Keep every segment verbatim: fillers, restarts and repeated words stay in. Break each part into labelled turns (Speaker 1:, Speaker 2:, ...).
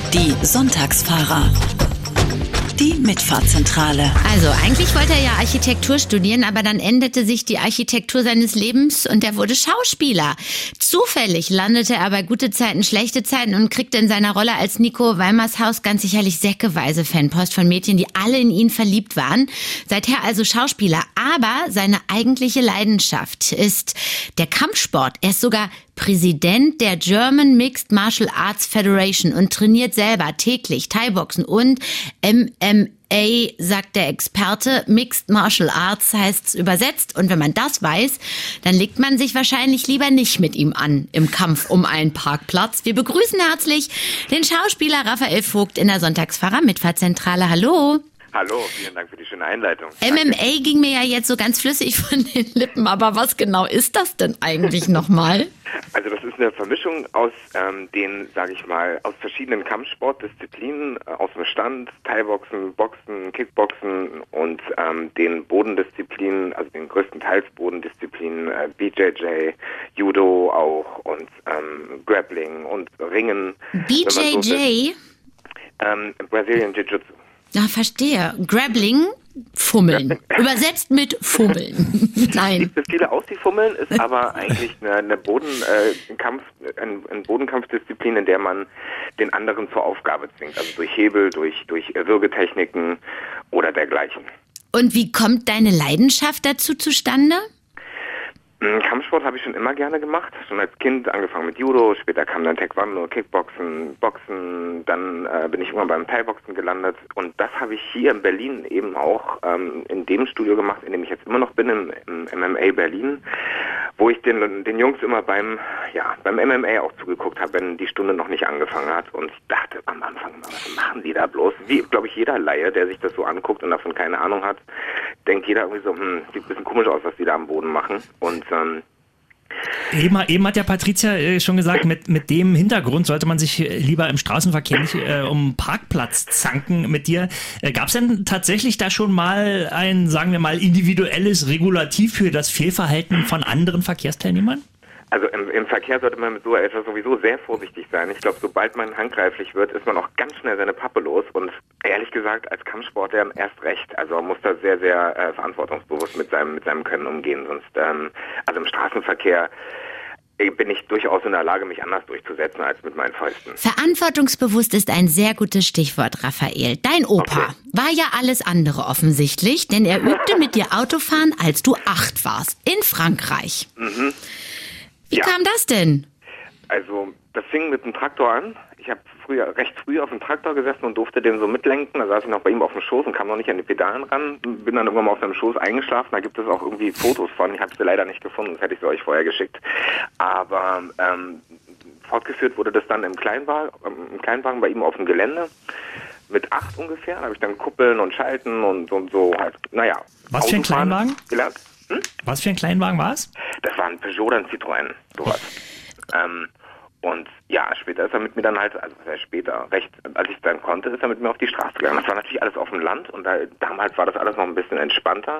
Speaker 1: Die Sonntagsfahrer. Die Mitfahrzentrale.
Speaker 2: Also eigentlich wollte er ja Architektur studieren, aber dann änderte sich die Architektur seines Lebens und er wurde Schauspieler. Zufällig landete er bei gute Zeiten, schlechte Zeiten und kriegte in seiner Rolle als Nico Weimershaus ganz sicherlich säckeweise Fanpost von Mädchen, die alle in ihn verliebt waren. Seither also Schauspieler. Aber seine eigentliche Leidenschaft ist der Kampfsport. Er ist sogar Präsident der German Mixed Martial Arts Federation und trainiert selber täglich Thai-Boxen und M M A, sagt der Experte. Mixed Martial Arts heißt's übersetzt. Und wenn man das weiß, dann legt man sich wahrscheinlich lieber nicht mit ihm an im Kampf um einen Parkplatz. Wir begrüßen herzlich den Schauspieler Raphael Vogt in der Sonntagsfahrer-Mitfahrzentrale. Hallo.
Speaker 3: Hallo, vielen Dank für die schöne Einleitung.
Speaker 2: M M A ging mir ja jetzt so ganz flüssig von den Lippen, aber was genau ist das denn eigentlich nochmal?
Speaker 3: Also das ist eine Vermischung aus ähm, den, sage ich mal, aus verschiedenen Kampfsportdisziplinen, äh, aus dem Stand, Thai-Boxen, Boxen, Kickboxen und ähm, den Bodendisziplinen, also den größtenteils Bodendisziplinen, äh, B J J, Judo auch und ähm, Grappling und Ringen.
Speaker 2: B J J? So
Speaker 3: ähm, Brazilian Jiu-Jitsu.
Speaker 2: Ja, verstehe. Grappling, Fummeln. Übersetzt mit Fummeln. Nein.
Speaker 3: Sieht für viele aus wie Fummeln, ist aber eigentlich eine, eine Bodenkampf, äh, ein, ein Bodenkampfdisziplin, in der man den anderen zur Aufgabe zwingt. Also durch Hebel, durch, durch Würgetechniken oder dergleichen.
Speaker 2: Und wie kommt deine Leidenschaft dazu zustande?
Speaker 3: Kampfsport habe ich schon immer gerne gemacht. Schon als Kind angefangen mit Judo, später kam dann Taekwondo, Kickboxen, Boxen, dann äh, bin ich irgendwann beim Thai-Boxen gelandet und das habe ich hier in Berlin eben auch ähm, in dem Studio gemacht, in dem ich jetzt immer noch bin, im, im M M A Berlin, wo ich den, den Jungs immer beim, ja, beim M M A auch zugeguckt habe, wenn die Stunde noch nicht angefangen hat und ich dachte am Anfang immer, was machen die da bloß? Wie, glaube ich, jeder Laie, der sich das so anguckt und davon keine Ahnung hat, denkt jeder irgendwie so, hm, sieht ein bisschen komisch aus, was die da am Boden machen und ähm,
Speaker 4: Eben, eben hat ja Patricia schon gesagt, mit, mit dem Hintergrund sollte man sich lieber im Straßenverkehr nicht äh, um Parkplatz zanken mit dir. Äh, Gab es denn tatsächlich da schon mal ein, sagen wir mal, individuelles Regulativ für das Fehlverhalten von anderen Verkehrsteilnehmern?
Speaker 3: Also im, im Verkehr sollte man mit so etwas sowieso sehr vorsichtig sein. Ich glaube, sobald man handgreiflich wird, ist man auch ganz schnell seine Pappe los. Und ehrlich gesagt, als Kampfsportler erst recht. Also man muss da sehr, sehr äh, verantwortungsbewusst mit seinem mit seinem Können umgehen. Sonst, ähm, also im Straßenverkehr bin ich durchaus in der Lage, mich anders durchzusetzen als mit meinen Fäusten.
Speaker 2: Verantwortungsbewusst ist ein sehr gutes Stichwort, Raphael. Dein Opa okay. war ja alles andere offensichtlich, denn er übte mit dir Autofahren, als du acht warst, in Frankreich.
Speaker 3: Mhm.
Speaker 2: Wie ja. kam das denn?
Speaker 3: Also, das fing mit dem Traktor an. Ich habe früher, recht früh auf dem Traktor gesessen und durfte den so mitlenken. Da saß ich noch bei ihm auf dem Schoß und kam noch nicht an die Pedalen ran. Bin dann irgendwann mal auf seinem Schoß eingeschlafen. Da gibt es auch irgendwie Fotos von. Ich habe sie leider nicht gefunden, das hätte ich sie euch vorher geschickt. Aber ähm, fortgeführt wurde das dann im Kleinwagen, im Kleinwagen bei ihm auf dem Gelände. Mit acht ungefähr. Da habe ich dann Kuppeln und Schalten und, und so halt, naja.
Speaker 4: Was für ein Kleinwagen?
Speaker 3: Gelernt. Hm?
Speaker 4: Was für ein Kleinwagen war es?
Speaker 3: Das war ein Peugeot oder ein Citroën, sowas. ähm, und ja, später ist er mit mir dann halt, also sehr später, recht, als ich dann konnte, ist er mit mir auf die Straße gegangen. Das war natürlich alles auf dem Land und da, damals war das alles noch ein bisschen entspannter.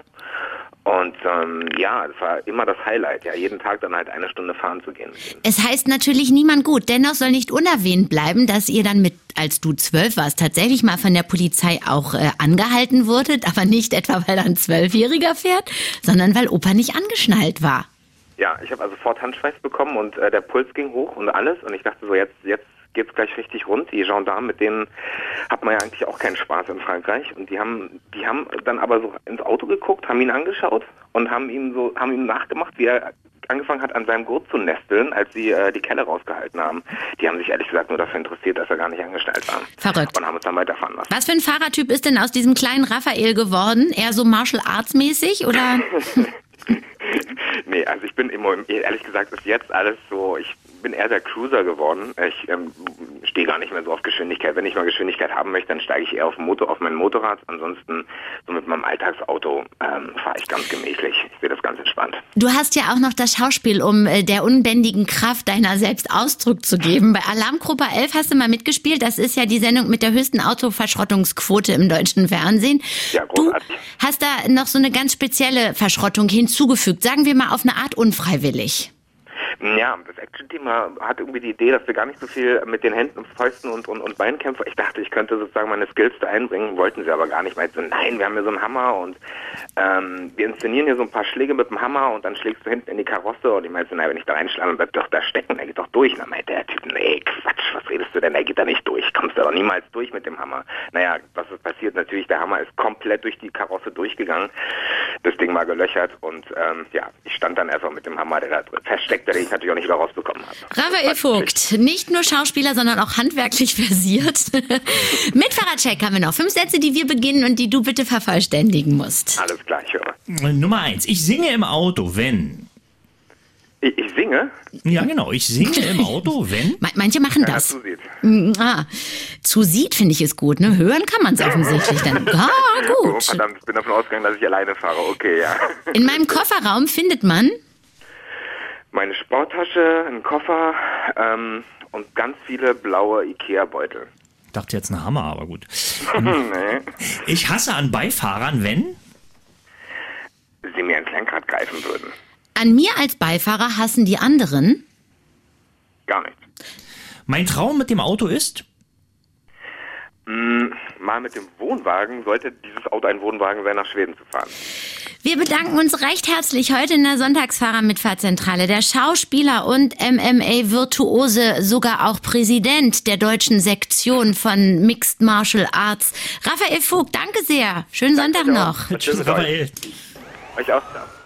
Speaker 3: Und ähm, ja, es war immer das Highlight, ja, jeden Tag dann halt eine Stunde fahren zu gehen.
Speaker 2: Es heißt natürlich niemand gut, dennoch soll nicht unerwähnt bleiben, dass ihr dann mit, als du zwölf warst, tatsächlich mal von der Polizei auch äh, angehalten wurdet, aber nicht etwa, weil da ein Zwölfjähriger fährt, sondern weil Opa nicht angeschnallt war.
Speaker 3: Ja, ich habe also sofort Handschweiß bekommen und äh, der Puls ging hoch und alles und ich dachte so, jetzt jetzt geht's gleich richtig rund. Die Gendarmen, mit denen hat man ja eigentlich auch keinen Spaß in Frankreich und die haben die haben dann aber so ins Auto geguckt, haben ihn angeschaut und haben ihm so haben ihm nachgemacht, wie er angefangen hat, an seinem Gurt zu nesteln, als sie äh, die Kelle rausgehalten haben. Die haben sich ehrlich gesagt nur dafür interessiert, dass er gar nicht angeschnallt war.
Speaker 2: Verrückt.
Speaker 3: Und haben uns dann weiterfahren lassen.
Speaker 2: Was für ein Fahrertyp ist denn aus diesem kleinen Raphael geworden? Eher so Martial Arts mäßig oder?
Speaker 3: Nee, also ich bin immer, ehrlich gesagt, ist jetzt alles so, ich bin eher der Cruiser geworden. Ich ähm, stehe gar nicht mehr so auf Geschwindigkeit. Wenn ich mal Geschwindigkeit haben möchte, dann steige ich eher auf, Motor, auf mein Motorrad. Ansonsten, so mit meinem Alltagsauto, ähm, fahre ich ganz gemächlich. Ich sehe das ganz entspannt.
Speaker 2: Du hast ja auch noch das Schauspiel, um äh, der unbändigen Kraft deiner selbst Ausdruck zu geben. Bei Alarmgruppe elf hast du mal mitgespielt. Das ist ja die Sendung mit der höchsten Autoverschrottungsquote im deutschen Fernsehen.
Speaker 3: Ja, großartig.
Speaker 2: Du hast da noch so eine ganz spezielle Verschrottung hinzugefügt. Sagen wir mal auf eine Art unfreiwillig.
Speaker 3: Ja, das Action-Thema hat irgendwie die Idee, dass wir gar nicht so viel mit den Händen und Fäusten und, und, und Beinen kämpfen. Ich dachte, ich könnte sozusagen meine Skills da einbringen, wollten sie aber gar nicht. Meinten so, nein, wir haben hier so einen Hammer und ähm, wir inszenieren hier so ein paar Schläge mit dem Hammer und dann schlägst du hinten in die Karosse und ich meinte, nein, wenn ich da reinschlage, dann bleibt doch da stecken, der geht doch durch. Und dann meinte der Typ, nee, Quatsch, was redest du denn, der geht da nicht durch, kommst du doch niemals durch mit dem Hammer. Naja, was ist passiert? Natürlich, der Hammer ist komplett durch die Karosse durchgegangen, das Ding war gelöchert und ähm, ja, ich stand dann einfach mit dem Hammer, der da drin versteckte, den ich natürlich auch nicht wieder rausbekommen habe.
Speaker 2: Raphael Vogt, nicht nur Schauspieler, sondern auch handwerklich versiert. Mitfahrercheck haben wir noch. Fünf Sätze, die wir beginnen und die du bitte vervollständigen musst.
Speaker 3: Alles klar, ich höre.
Speaker 4: Nummer eins. Ich singe im Auto, wenn...
Speaker 3: Ich, ich singe?
Speaker 4: Ja, genau. Ich singe im Auto, wenn...
Speaker 2: Manche machen
Speaker 3: Ja,
Speaker 2: das.
Speaker 3: zusieht.
Speaker 2: Ah, zusieht finde ich es gut, ne? Hören kann man es offensichtlich dann. Ah,
Speaker 3: Oh,
Speaker 2: gut.
Speaker 3: verdammt, ich bin davon ausgegangen, dass ich alleine fahre. Okay, ja.
Speaker 2: In meinem Kofferraum findet man...
Speaker 3: Meine Sporttasche, einen Koffer ähm, und ganz viele blaue Ikea-Beutel.
Speaker 4: Ich dachte jetzt ein Hammer, aber gut.
Speaker 3: Nee.
Speaker 4: Ich hasse an Beifahrern, wenn...
Speaker 3: Sie mir ins Lenkrad greifen würden.
Speaker 2: An mir als Beifahrer hassen die anderen...
Speaker 3: Gar nicht.
Speaker 4: Mein Traum mit dem Auto ist...
Speaker 3: Mm, mal mit dem Wohnwagen, sollte dieses Auto ein Wohnwagen sein, nach Schweden zu fahren.
Speaker 2: Wir bedanken uns recht herzlich heute in der Sonntagsfahrer-Mitfahrzentrale. Der Schauspieler und M M A-Virtuose, sogar auch Präsident der deutschen Sektion von Mixed Martial Arts, Raphael Vogt. Danke sehr. Schönen
Speaker 3: Danke
Speaker 2: Sonntag
Speaker 3: auch.
Speaker 2: noch.
Speaker 3: Tschüss,
Speaker 4: Raphael.
Speaker 3: Euch auch.